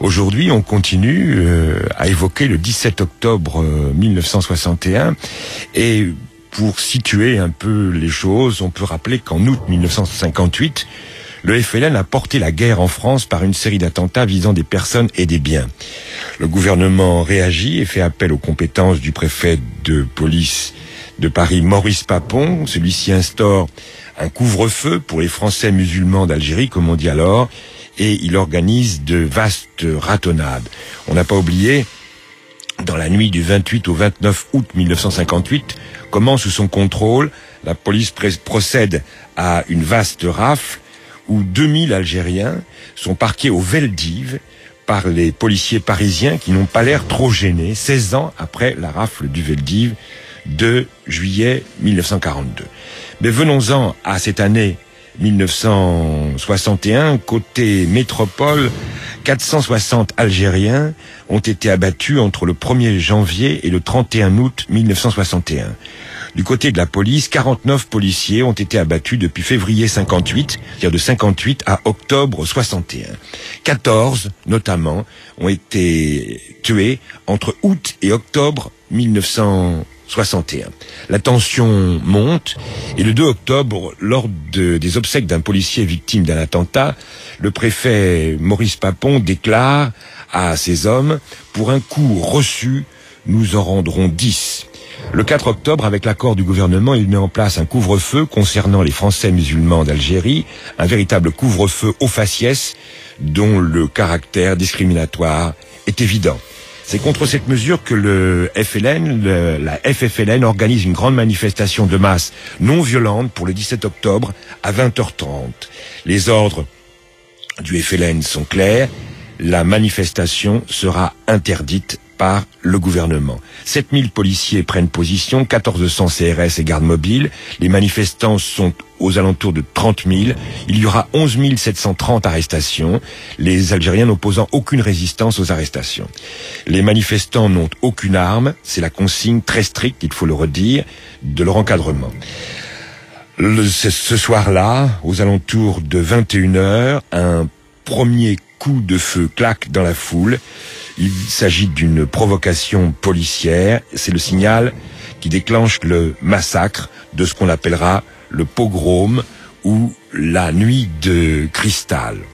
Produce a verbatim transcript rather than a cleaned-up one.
Aujourd'hui, on continue euh, à évoquer le dix-sept octobre euh, mille neuf cent soixante et un et pour situer un peu les choses, on peut rappeler qu'en août mille neuf cent cinquante-huit, le F L N a porté la guerre en France par une série d'attentats visant des personnes et des biens. Le gouvernement réagit et fait appel aux compétences du préfet de police de Paris, Maurice Papon. Celui-ci instaure un couvre-feu pour les Français musulmans d'Algérie, comme on dit alors, et il organise de vastes ratonnades. On n'a pas oublié, dans la nuit du vingt-huit au vingt-neuf août mille neuf cent cinquante-huit, comment, sous son contrôle, la police procède à une vaste rafle où deux mille Algériens sont parqués au Veldiv par les policiers parisiens qui n'ont pas l'air trop gênés, seize ans après la rafle du Veldiv de juillet mille neuf cent quarante-deux. Mais venons-en à cette année mille neuf cent soixante et un, côté métropole, quatre cent soixante Algériens ont été abattus entre le premier janvier et le trente et un août mille neuf cent soixante et un. Du côté de la police, quarante-neuf policiers ont été abattus depuis février cinquante-huit, c'est-à-dire de cinquante-huit à octobre soixante et un. quatorze, notamment, ont été tués entre août et octobre mille neuf cent soixante et un. La tension monte et le deux octobre, lors de, des obsèques d'un policier victime d'un attentat, le préfet Maurice Papon déclare à ses hommes « Pour un coup reçu, nous en rendrons dix ». Le quatre octobre, avec l'accord du gouvernement, il met en place un couvre-feu concernant les Français musulmans d'Algérie, un véritable couvre-feu au faciès dont le caractère discriminatoire est évident. C'est contre cette mesure que le F L N, le, la F F L N organise une grande manifestation de masse non violente pour le dix-sept octobre à vingt heures trente. Les ordres du F L N sont clairs, la manifestation sera interdite par le gouvernement. sept mille policiers prennent position, quatorze cents C R S et gardes mobiles. Les manifestants sont aux alentours de trente mille. Il y aura onze mille sept cent trente arrestations, les Algériens n'opposant aucune résistance aux arrestations. Les manifestants n'ont aucune arme, c'est la consigne très stricte, il faut le redire, de leur encadrement. Le, ce, ce soir-là, aux alentours de vingt et une heures, un premier coup de feu claque dans la foule. Il s'agit d'une provocation policière. C'est le signal qui déclenche le massacre de ce qu'on appellera le pogrom ou la nuit de cristal.